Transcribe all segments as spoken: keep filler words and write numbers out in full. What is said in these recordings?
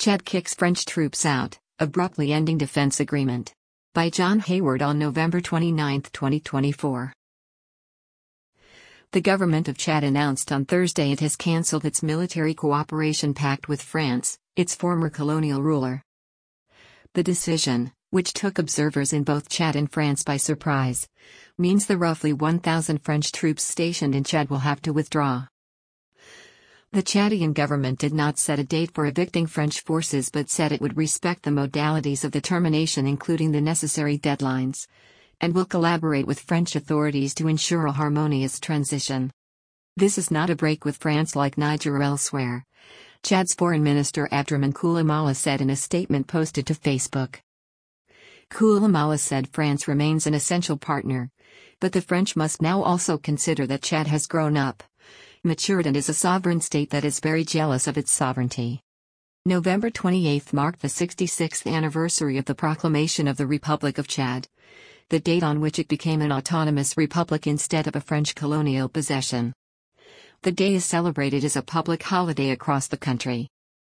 Chad kicks French troops out, abruptly ending defense agreement. By John Hayward on November twenty-ninth, twenty twenty-four. The government of Chad announced on Thursday it has cancelled its military cooperation pact with France, its former colonial ruler. The decision, which took observers in both Chad and France by surprise, means the roughly one thousand French troops stationed in Chad will have to withdraw. The Chadian government did not set a date for evicting French forces but said it would respect the modalities of the termination, including the necessary deadlines, and will collaborate with French authorities to ensure a harmonious transition. This is not a break with France like Niger or elsewhere, Chad's Foreign Minister Abdrahman Koulibaly said in a statement posted to Facebook. Koulibaly said France remains an essential partner, but the French must now also consider that Chad has grown up, matured and is a sovereign state that is very jealous of its sovereignty. November twenty-eighth marked the sixty-sixth anniversary of the proclamation of the Republic of Chad, the date on which it became an autonomous republic instead of a French colonial possession. The day is celebrated as a public holiday across the country.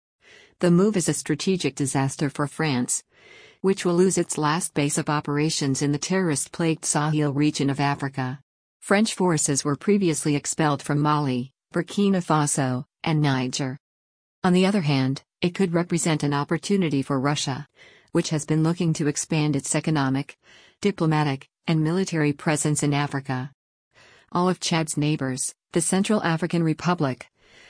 The move is a strategic disaster for France, which will lose its last base of operations in the terrorist-plagued Sahel region of Africa. French forces were previously expelled from Mali, Burkina Faso, and Niger. On the other hand, it could represent an opportunity for Russia, which has been looking to expand its economic, diplomatic, and military presence in Africa. All of Chad's neighbors, the Central African Republic,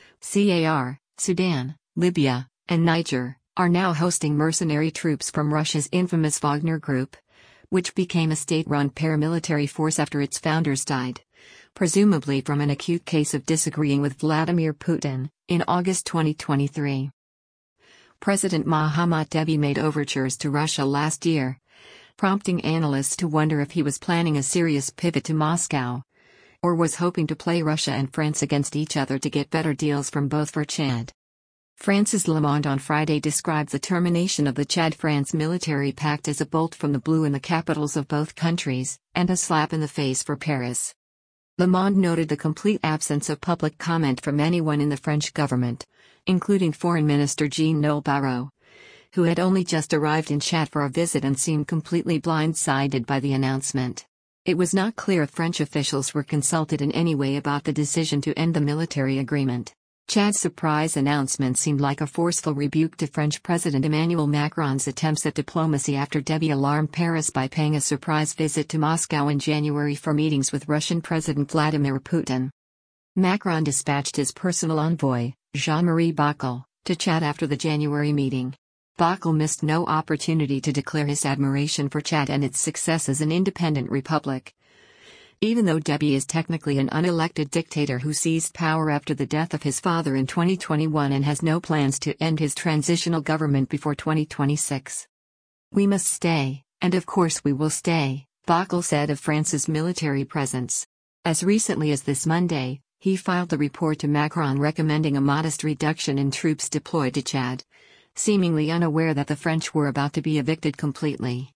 C A R, Sudan, Libya, and Niger, are now hosting mercenary troops from Russia's infamous Wagner Group, which became a state-run paramilitary force after its founders died, presumably from an acute case of disagreeing with Vladimir Putin, in August twenty twenty-three. President Mahamat Deby made overtures to Russia last year, prompting analysts to wonder if he was planning a serious pivot to Moscow, or was hoping to play Russia and France against each other to get better deals from both for Chad. France's Le Monde on Friday described the termination of the Chad-France military pact as a bolt from the blue in the capitals of both countries, and a slap in the face for Paris. Le Monde noted the complete absence of public comment from anyone in the French government, including Foreign Minister Jean-Noël Barrot, who had only just arrived in Chad for a visit and seemed completely blindsided by the announcement. It was not clear if French officials were consulted in any way about the decision to end the military agreement. Chad's surprise announcement seemed like a forceful rebuke to French President Emmanuel Macron's attempts at diplomacy after Deby alarmed Paris by paying a surprise visit to Moscow in January for meetings with Russian President Vladimir Putin. Macron dispatched his personal envoy, Jean-Marie Bockel, to Chad after the January meeting. Bockel missed no opportunity to declare his admiration for Chad and its success as an independent republic. Even though Deby is technically an unelected dictator who seized power after the death of his father in twenty twenty-one and has no plans to end his transitional government before twenty twenty-six. "We must stay, and of course we will stay," Bockel said of France's military presence. As recently as this Monday, he filed a report to Macron recommending a modest reduction in troops deployed to Chad, seemingly unaware that the French were about to be evicted completely.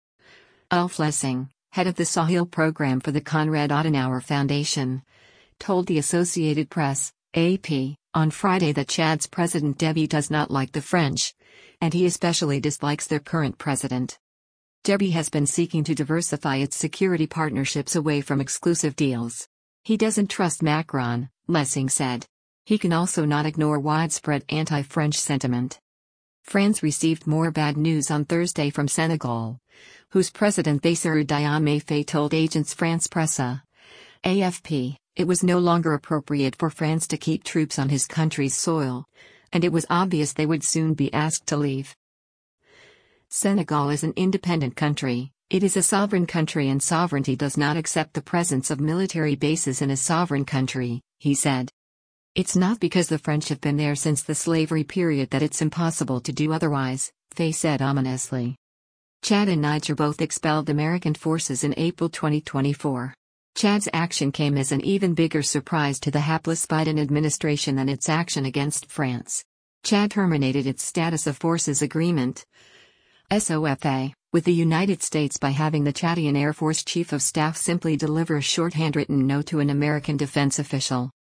Ulf Lessing, head of the Sahel program for the Konrad Adenauer Foundation, told the Associated Press, A P, on Friday that Chad's President Deby does not like the French, and he especially dislikes their current president. Deby has been seeking to diversify its security partnerships away from exclusive deals. He doesn't trust Macron, Lessing said. He can also not ignore widespread anti-French sentiment. France received more bad news on Thursday from Senegal, whose president Bassirou Diomaye Faye told agence France Presse, A F P, it was no longer appropriate for France to keep troops on his country's soil, and it was obvious they would soon be asked to leave. Senegal is an independent country. It is a sovereign country and sovereignty does not accept the presence of military bases in a sovereign country, he said. It's not because the French have been there since the slavery period that it's impossible to do otherwise, Faye said ominously. Chad and Niger both expelled American forces in April twenty twenty-four. Chad's action came as an even bigger surprise to the hapless Biden administration than its action against France. Chad terminated its status of forces agreement, S O F A, with the United States by having the Chadian Air Force Chief of Staff simply deliver a short handwritten note to an American defense official.